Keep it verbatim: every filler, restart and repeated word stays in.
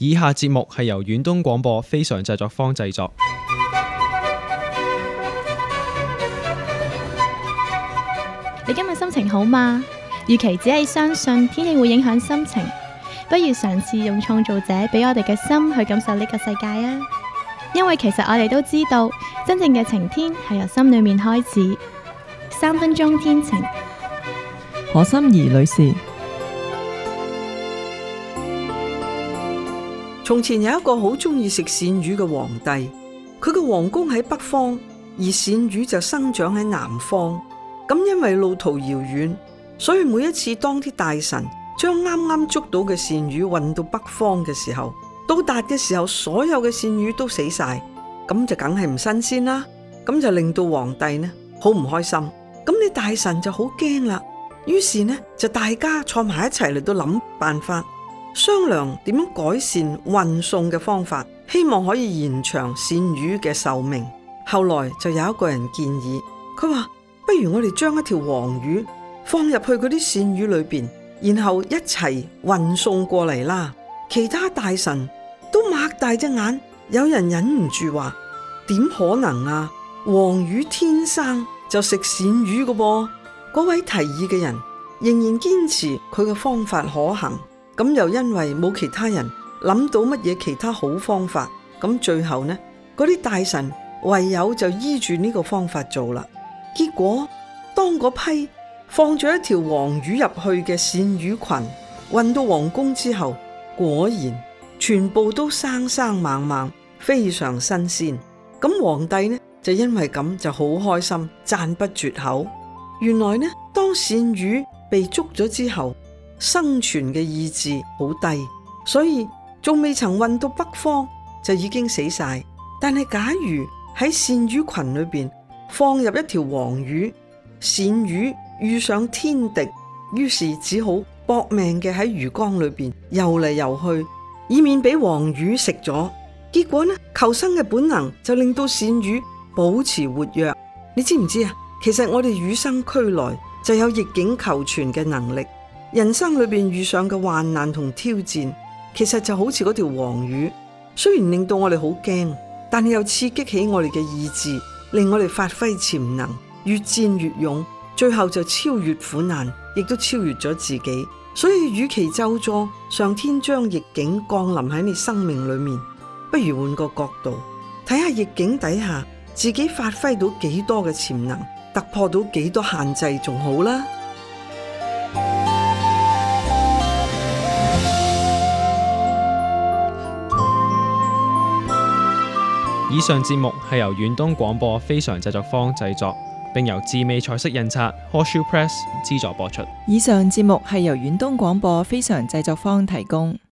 以下節目係由遠東廣播非常製作坊製作。 你今日心情好嗎？與其只係相信天氣會影響心情，不如嘗試用創造者俾我哋嘅心去感受呢個世界啊！因為其實我哋都知道，真正嘅晴天係由心裏面開始。三分鐘天晴， 何心怡女士。 從前有一個好中意食鱔魚嘅皇帝，佢嘅皇宮喺北方，而鱔魚就生長喺南方。咁因為路途遙遠，所以每一次當啲大臣將啱啱捉到嘅鱔魚運到北方嘅時候，到達嘅時候，所有嘅鱔魚都死晒，咁就梗係唔新鮮啦。咁就令到皇帝呢好唔開心。咁你大臣就好驚啦，於是呢就大家坐埋一齊嚟到諗辦法，商量點樣改善運送嘅方法，希望可以延長鱔魚嘅壽命。後來就有一個人建議，佢話不如我哋將一條黃魚放入去嗰啲鱔魚裏邊，然後一齊運送過嚟啦。其他大臣都擘大隻眼，有人忍唔住話：點可能啊？黃魚天生就食鱔魚嘅噃。嗰位提議嘅人仍然堅持佢嘅方法可行，咁又因為冇其他人諗到乜嘢其他好方法，咁最後呢，嗰啲大臣唯有就依住呢個方法做啦。結果當嗰批放咗一條黃魚入去嘅鱔魚群運到皇宮之後，果然全部都生生猛猛，非常新鮮。咁皇帝呢就因為咁就好開心，讚不絕口。原來呢，當鱔魚被捉咗之後，生存嘅意志好低，所以仲未曾運到北方就已經死晒。但係假如喺鱔魚群裏邊放入一條黃魚，鱔魚遇上天敵，於是只好搏命嘅喺魚缸裏邊游嚟游去，以免俾黃魚食咗。結果呢，求生嘅本能就令到鱔魚保持活躍。你知唔知啊？其實我哋與生俱來就有逆境求存嘅能力。人生裏邊遇上嘅患難同挑戰，其實就好似嗰條黃魚，雖然令到我哋好驚，但係又刺激起我哋嘅意志，令我哋發揮潛能，越戰越勇，最後就超越苦難，亦都超越咗自己。所以與其咒詛上天將逆境降臨喺你生命裏面，不如換個角度睇下逆境底下自己發揮到幾多嘅潛能，突破到幾多限制仲好啦。 以上節目係由遠東廣播非常製作坊製作，並由智美彩色印刷 Horseshoe Press 資助播出。 以上節目係由遠東廣播非常製作坊提供。